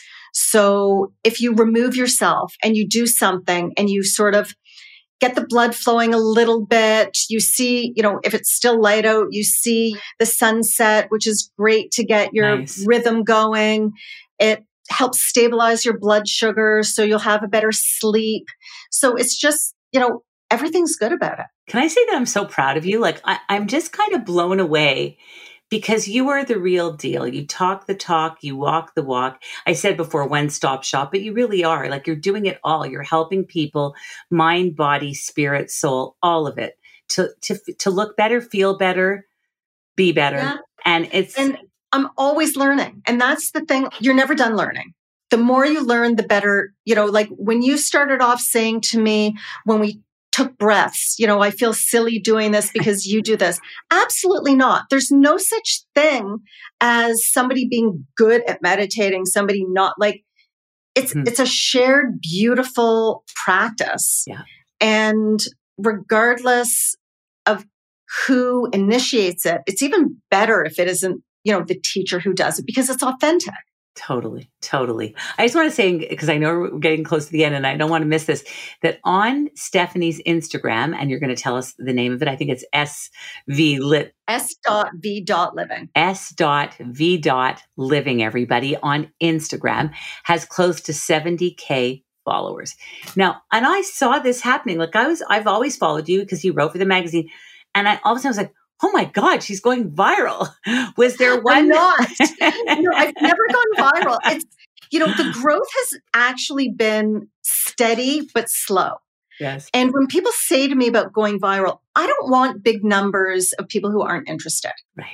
So if you remove yourself and you do something and you sort of get the blood flowing a little bit, you see, you know, if it's still light out, you see the sunset, which is great to get your Nice. rhythm going. It helps stabilize your blood sugar so you'll have a better sleep. So it's just, you know, everything's good about it. Can I say that I'm so proud of you? Like, I, I'm just kind of blown away because you are the real deal. You talk the talk, you walk the walk. I said before, one-stop shop, but you really are. Like, you're doing it all. You're helping people, mind, body, spirit, soul, all of it, to to to look better, feel better, be better. Yeah. And it's And I'm always learning. And that's the thing. You're never done learning. The more you learn, the better, you know, like when you started off saying to me, when we took breaths, you know, I feel silly doing this because you do this. Absolutely not. There's no such thing as somebody being good at meditating, somebody not like it's, Mhm. it's a shared, beautiful practice. Yeah. And regardless of who initiates it, it's even better if it isn't, you know, the teacher who does it because it's authentic. Totally, totally. I just want to say, because I know we're getting close to the end and I don't want to miss this, that on Stephanie's Instagram, and you're going to tell us the name of it, I think it's S V Lit. S dot V dot living. S dot V dot living, everybody, on Instagram has close to seventy K followers. Now, and I saw this happening. Like I was, I've always followed you because you wrote for the magazine. And I all of a sudden was like, oh my God, she's going viral. Was there one? I'm not. No, I've never gone viral. It's, you know, the growth has actually been steady, but slow. Yes. And when people say to me about going viral, I don't want big numbers of people who aren't interested. Right.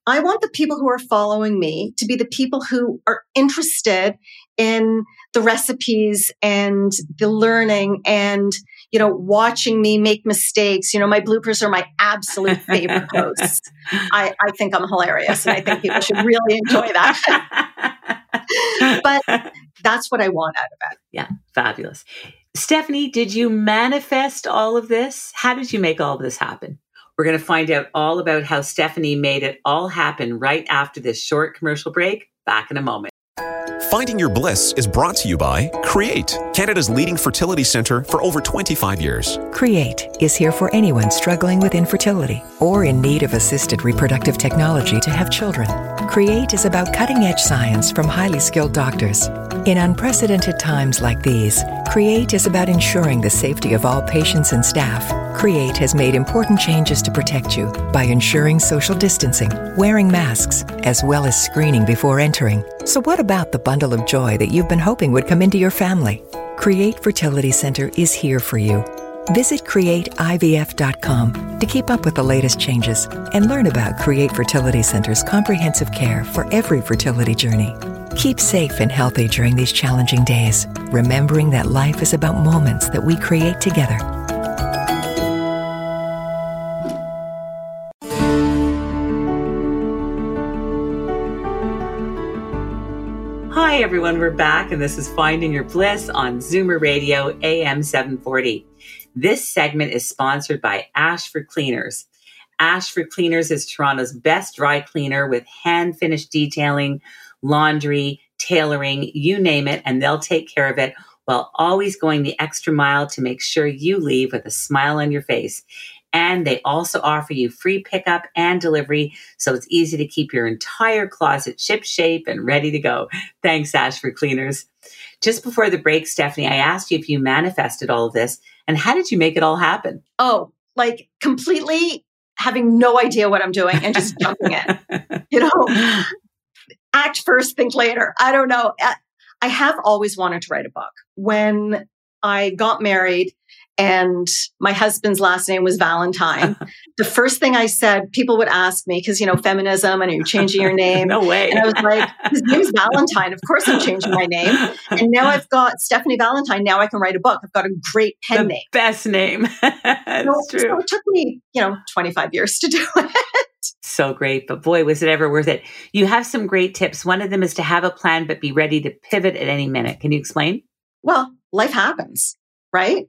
I want the people who are following me to be the people who are interested in the recipes and the learning and, you know, watching me make mistakes. You know, my bloopers are my absolute favorite posts. I, I think I'm hilarious and I think people should really enjoy that. But that's what I want out of it. Yeah, fabulous. Stephanie, did you manifest all of this? How did you make all of this happen? We're going to find out all about how Stephanie made it all happen right after this short commercial break. Back in a moment. Finding Your Bliss is brought to you by Create, Canada's leading fertility centre for over twenty-five years. Create is here for anyone struggling with infertility or in need of assisted reproductive technology to have children. Create is about cutting-edge science from highly skilled doctors. In unprecedented times like these, Create is about ensuring the safety of all patients and staff. Create has made important changes to protect you by ensuring social distancing, wearing masks, as well as screening before entering. So what about the bundle of joy that you've been hoping would come into your family? Create Fertility Centre is here for you. Visit create I V F dot com to keep up with the latest changes and learn about Create Fertility Centre's comprehensive care for every fertility journey. Keep safe and healthy during these challenging days, remembering that life is about moments that we create together. Hi, everyone. We're back, and this is Finding Your Bliss on Zoomer Radio, A M seven forty. This segment is sponsored by Ashford Cleaners. Ashford Cleaners is Toronto's best dry cleaner with hand-finished detailing, laundry, tailoring, you name it, and they'll take care of it while always going the extra mile to make sure you leave with a smile on your face. And they also offer you free pickup and delivery, so it's easy to keep your entire closet ship-shape and ready to go. Thanks, Ashford Cleaners. Just before the break, Stephanie, I asked you if you manifested all of this, and how did you make it all happen? Oh, like completely having no idea what I'm doing and just jumping in. You know, act first, think later. I don't know. I have always wanted to write a book. When I got married and my husband's last name was Valentine, the first thing I said, people would ask me, because, you know, feminism and are you changing your name? No way. And I was like, his name's Valentine. Of course I'm changing my name. And now I've got Stephanie Valentine. Now I can write a book. I've got a great pen the name. Best name. That's so, true. So it took me, you know, twenty-five years to do it. So great. But boy, was it ever worth it. You have some great tips. One of them is to have a plan, but be ready to pivot at any minute. Can you explain? Well, life happens, right?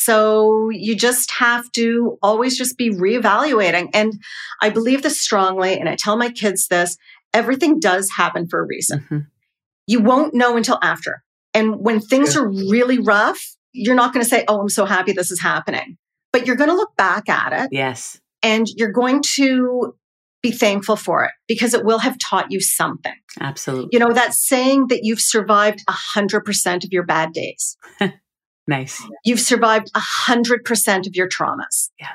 So you just have to always just be reevaluating. And I believe this strongly, and I tell my kids this, everything does happen for a reason. Mm-hmm. You won't know until after. And when things True. Are really rough, you're not going to say, oh, I'm so happy this is happening. But you're going to look back at it. Yes. And you're going to be thankful for it because it will have taught you something. Absolutely. You know, that saying that you've survived one hundred percent of your bad days. Nice. You've survived one hundred percent of your traumas. Yeah.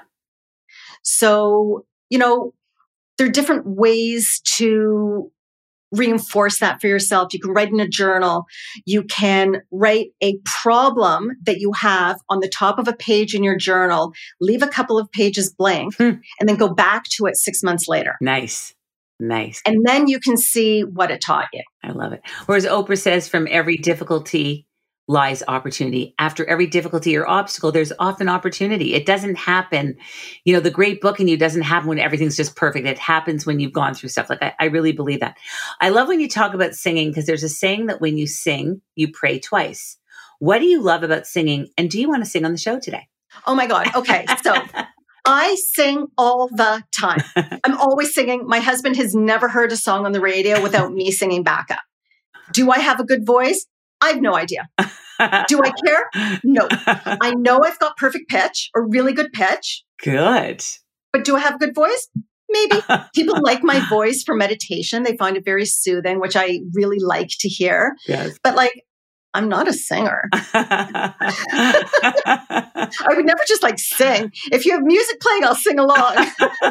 So, you know, there are different ways to reinforce that for yourself. You can write in a journal. You can write a problem that you have on the top of a page in your journal, leave a couple of pages blank, hmm. and then go back to it six months later. Nice. Nice. And then you can see what it taught you. I love it. Whereas Oprah says, from every difficulty lies opportunity. After every difficulty or obstacle, there's often opportunity. It doesn't happen, you know, the great book in you doesn't happen when everything's just perfect. It happens when you've gone through stuff. Like, I, I really believe that. I love when you talk about singing, because there's a saying that when you sing, you pray twice. What do you love about singing? And do you want to sing on the show today? Oh my God. Okay. So I sing all the time. I'm always singing. My husband has never heard a song on the radio without me singing backup. Do I have a good voice? I have no idea. Do I care? No. I know I've got perfect pitch or really good pitch. Good. But do I have a good voice? Maybe. People like my voice for meditation. They find it very soothing, which I really like to hear. Yes. But like, I'm not a singer. I would never just like sing. If you have music playing, I'll sing along.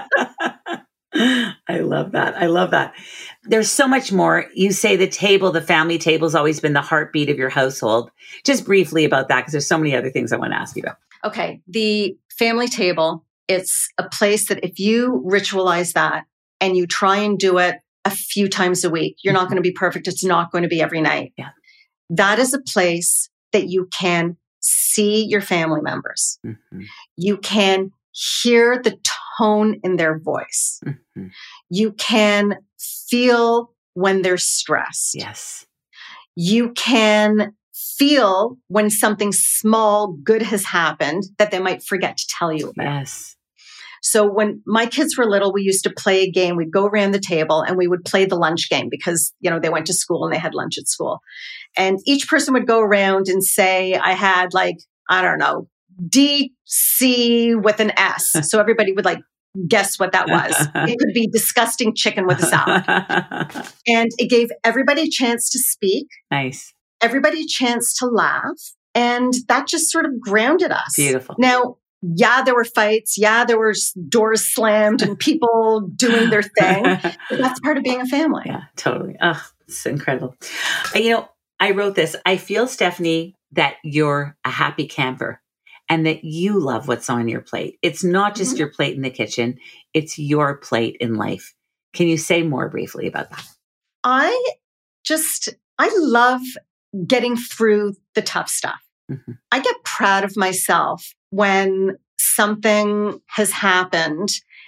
I love that. I love that. There's so much more. You say the table, the family table has always been the heartbeat of your household. Just briefly about that, because there's so many other things I want to ask you about. Okay. The family table, it's a place that if you ritualize that and you try and do it a few times a week. You're not going to be perfect. It's not going to be every night. Yeah. That is a place that you can see your family members. Mm-hmm. You can hear the tone in their voice. Mm-hmm. You can feel when they're stressed. Yes. You can feel when something small, good has happened that they might forget to tell you about. Yes. So when my kids were little, we used to play a game. We'd go around the table and we would play the lunch game because, you know, they went to school and they had lunch at school. And each person would go around and say, I had like, I don't know, D C with an S. So everybody would like guess what that was. It could be disgusting chicken with a salad. And it gave everybody a chance to speak. Nice. Everybody a chance to laugh. And that just sort of grounded us. Beautiful. Now, yeah, there were fights. Yeah, there were doors slammed and people doing their thing. But that's part of being a family. Yeah, totally. Oh, it's incredible. You know, I wrote this. I feel, Stephanie, that you're a happy camper and that you love what's on your plate. It's not just mm-hmm. your plate in the kitchen. It's your plate in life. Can you say more briefly about that? I just, I love getting through the tough stuff. Mm-hmm. I get proud of myself when something has happened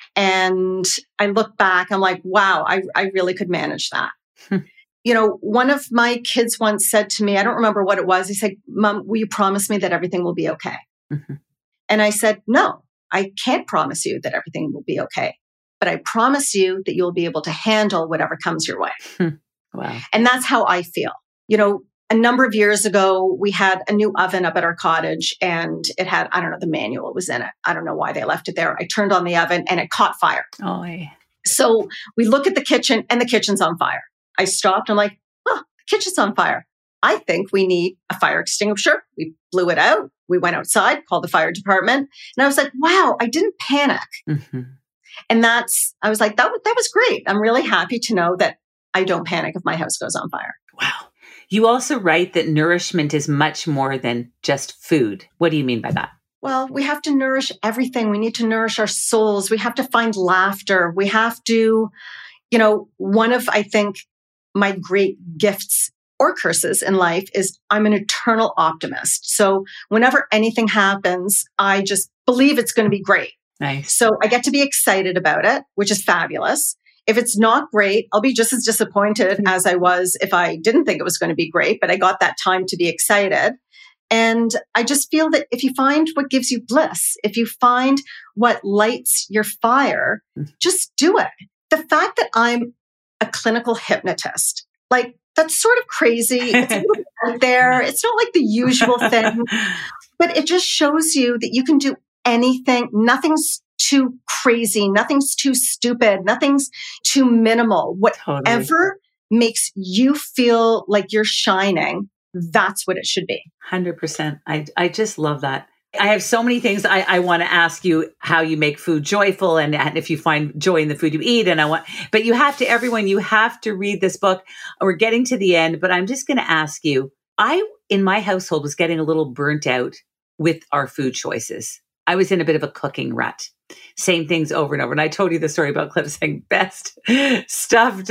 and I look back, I'm like, wow, I, I really could manage that. You know, one of my kids once said to me, I don't remember what it was. He said, Mom, will you promise me that everything will be okay? Mm-hmm. And I said, no, I can't promise you that everything will be okay. But I promise you that you'll be able to handle whatever comes your way. Wow. And that's how I feel. You know, a number of years ago, we had a new oven up at our cottage and it had, I don't know, the manual was in it. I don't know why they left it there. I turned on the oven and it caught fire. Oh, yeah. So we look at the kitchen and the kitchen's on fire. I stopped. I'm like, oh, the kitchen's on fire. I think we need a fire extinguisher. We blew it out. We went outside, called the fire department. And I was like, wow, I didn't panic. Mm-hmm. And that's, I was like, that, that was great. I'm really happy to know that I don't panic if my house goes on fire. Wow. You also write that nourishment is much more than just food. What do you mean by that? Well, we have to nourish everything. We need to nourish our souls. We have to find laughter. We have to, you know, one of, I think, my great gifts or curses in life is I'm an eternal optimist. So whenever anything happens, I just believe it's going to be great. Nice. So I get to be excited about it, which is fabulous. If it's not great, I'll be just as disappointed mm-hmm. as I was if I didn't think it was going to be great, but I got that time to be excited. And I just feel that if you find what gives you bliss, if you find what lights your fire, mm-hmm. just do it. The fact that I'm a clinical hypnotist, like that's sort of crazy. It's a little out there. It's not like the usual thing, but it just shows you that you can do anything. Nothing's too crazy. Nothing's too stupid. Nothing's too minimal. Whatever totally. Makes you feel like you're shining, that's what it should be. one hundred percent. I, I just love that. I have so many things I, I want to ask you how you make food joyful and, and if you find joy in the food you eat. And I want, but you have to, everyone, you have to read this book. We're getting to the end, but I'm just going to ask you, I, in my household, was getting a little burnt out with our food choices. I was in a bit of a cooking rut. Same things over and over. And I told you the story about Cliff saying best stuffed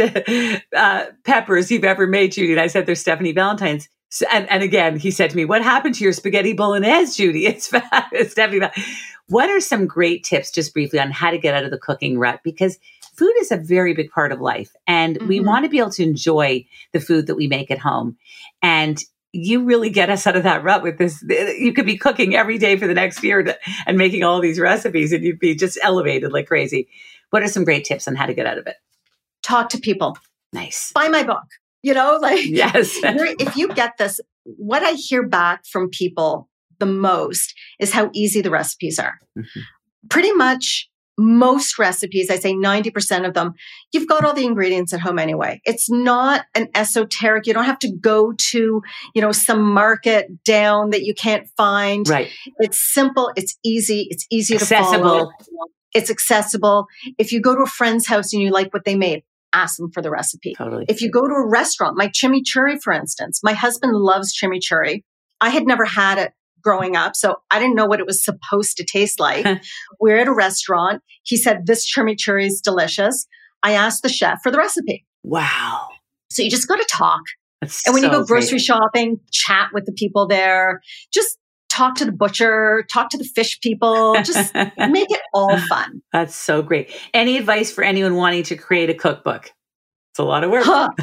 uh, peppers you've ever made, Judy. And I said, they're Stephanie Valentine's. So, and, and again, he said to me, what happened to your spaghetti bolognese, Judy? It's, it's definitely that. What are some great tips, just briefly, on how to get out of the cooking rut? Because food is a very big part of life. And mm-hmm. we want to be able to enjoy the food that we make at home. And you really get us out of that rut with this. You could be cooking every day for the next year to, and making all these recipes and you'd be just elevated like crazy. What are some great tips on how to get out of it? Talk to people. Nice. Buy my book. You know, like, yes. If you get this, what I hear back from people the most is how easy the recipes are. Mm-hmm. Pretty much most recipes, I say ninety percent of them, you've got all the ingredients at home anyway. It's not an esoteric. You don't have to go to, you know, some market down that you can't find. Right. It's simple. It's easy. It's easy accessible. to follow. It's accessible. If you go to a friend's house and you like what they made, ask them for the recipe. Totally. If you go to a restaurant, like chimichurri, for instance, my husband loves chimichurri. I had never had it growing up, so I didn't know what it was supposed to taste like. We're at a restaurant. He said, this chimichurri is delicious. I ask the chef for the recipe. Wow. So you just got to talk. That's And when so you go grocery great. shopping, chat with the people there. Just talk to the butcher, talk to the fish people. Just make it all fun. That's so great. Any advice for anyone wanting to create a cookbook? It's a lot of work. Huh.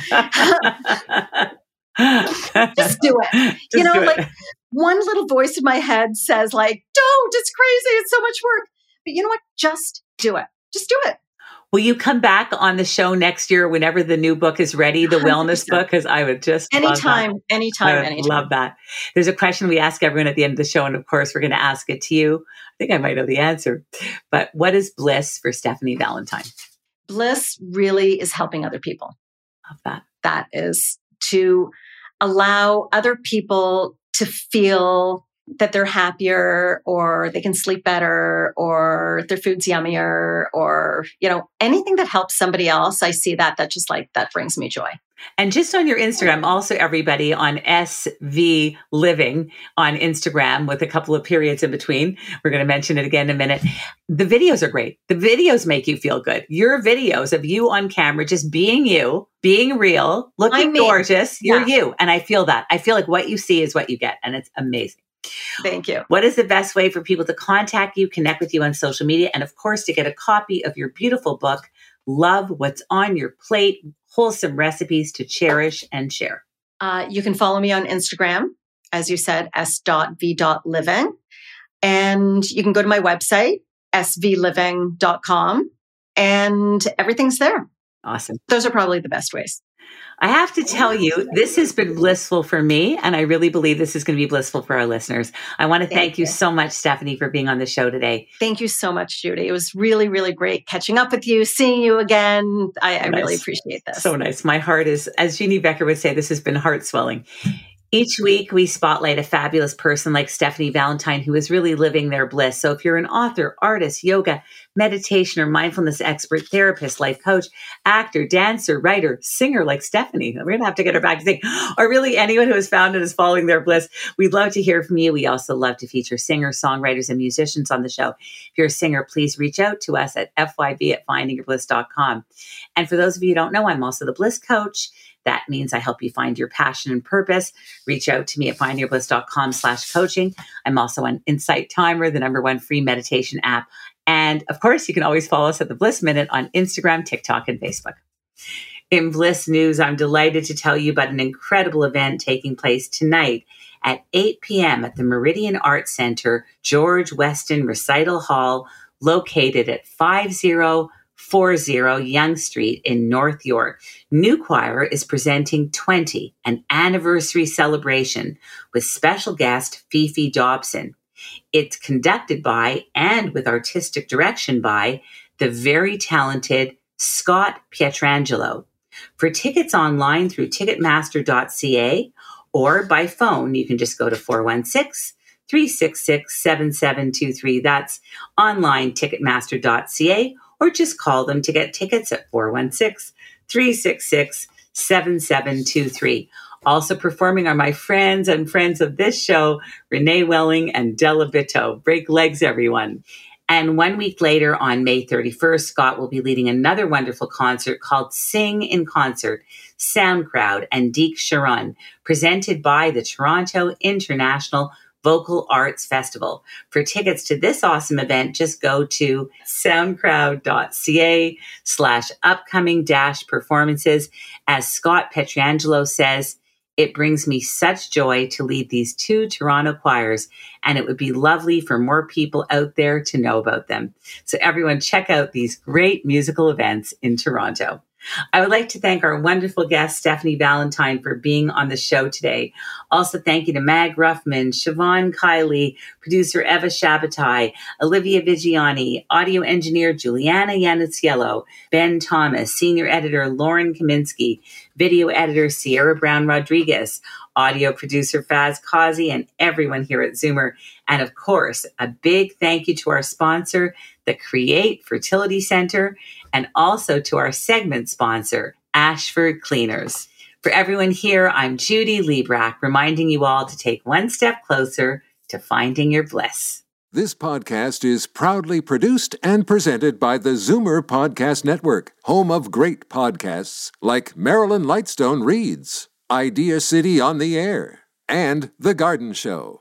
Just do it. Just you know, do it. like one little voice in my head says like, don't, it's crazy. It's so much work. But you know what? Just do it. Just do it. Will you come back on the show next year whenever the new book is ready, the one hundred wellness percent. book? Because I would just Anytime, love that. anytime, I would anytime. love that. There's a question we ask everyone at the end of the show, and of course, we're going to ask it to you. I think I might know the answer. But what is bliss for Stephanie Valentine? Bliss really is helping other people. Love that. That is to allow other people to feel that they're happier, or they can sleep better, or their food's yummier, or, you know, anything that helps somebody else. I see that, that just like, that brings me joy. And just on your Instagram, also everybody on S V Living on Instagram with a couple of periods in between. We're going to mention it again in a minute. The videos are great. The videos make you feel good. Your videos of you on camera, just being you, being real, looking I'm me. gorgeous. You're Yeah. you. And I feel that. I feel like what you see is what you get. And it's amazing. Thank you. What is the best way for people to contact you, connect with you on social media, and of course, to get a copy of your beautiful book, Love What's on Your Plate, Wholesome Recipes to Cherish and Share? Uh, you can follow me on Instagram, as you said, s v living. And you can go to my website, s v living dot com, and everything's there. Awesome. Those are probably the best ways. I have to tell you, this has been blissful for me, and I really believe this is going to be blissful for our listeners. I want to thank, Thank you you. so much, Stephanie, for being on the show today. Thank you so much, Judy. It was really, really great catching up with you, seeing you again. I, I really Nice. appreciate this. So nice. My heart is, as Jeannie Becker would say, this has been heart swelling. Each week, we spotlight a fabulous person like Stephanie Valentine who is really living their bliss. So if you're an author, artist, yoga, meditation, or mindfulness expert, therapist, life coach, actor, dancer, writer, singer like Stephanie, we're going to have to get her back to sing, or really anyone who has found and is following their bliss, we'd love to hear from you. We also love to feature singers, songwriters, and musicians on the show. If you're a singer, please reach out to us at f y b at finding your bliss dot com. And for those of you who don't know, I'm also the Bliss Coach. That means I help you find your passion and purpose. Reach out to me at find your bliss dot com slash coaching. I'm also on Insight Timer, the number one free meditation app. And of course, you can always follow us at the Bliss Minute on Instagram, TikTok, and Facebook. In Bliss News, I'm delighted to tell you about an incredible event taking place tonight at eight p.m. at the Meridian Arts Center, George Weston Recital Hall, located at five oh four oh Yonge Street in North York. New Choir is presenting twenty, an anniversary celebration with special guest Fifi Dobson. It's conducted by and with artistic direction by the very talented Scott Pietrangelo. For tickets online through ticketmaster dot c a or by phone, you can just go to four one six, three six six, seven seven two three. That's online ticketmaster dot c a, or just call them to get tickets at four one six, three six six, seven seven two three. Also performing are my friends and friends of this show, Renee Welling and Della Bitto. Break legs, everyone. And one week later, on May thirty-first, Scott will be leading another wonderful concert called Sing in Concert, SoundCrowd and Deek Sharon, presented by the Toronto International Vocal Arts Festival. For tickets to this awesome event, just go to soundcrowd dot c a slash upcoming dash performances. As Scott Pietrangelo says, it brings me such joy to lead these two Toronto choirs, and it would be lovely for more people out there to know about them. So everyone, check out these great musical events in Toronto. I would like to thank our wonderful guest, Stephanie Valentine, for being on the show today. Also, thank you to Mag Ruffman, Siobhan Kiley, producer Eva Shabatai, Olivia Vigiani, audio engineer Juliana Yanuciello, Ben Thomas, senior editor Lauren Kaminsky, video editor Sierra Brown Rodriguez, audio producer Faz Kazi, and everyone here at Zoomer. And of course, a big thank you to our sponsor, the Create Fertility Center, and also to our segment sponsor, Ashford Cleaners. For everyone here, I'm Judy Liebrack, reminding you all to take one step closer to finding your bliss. This podcast is proudly produced and presented by the Zoomer Podcast Network, home of great podcasts like Marilyn Lightstone Reads, Idea City on the Air, and The Garden Show.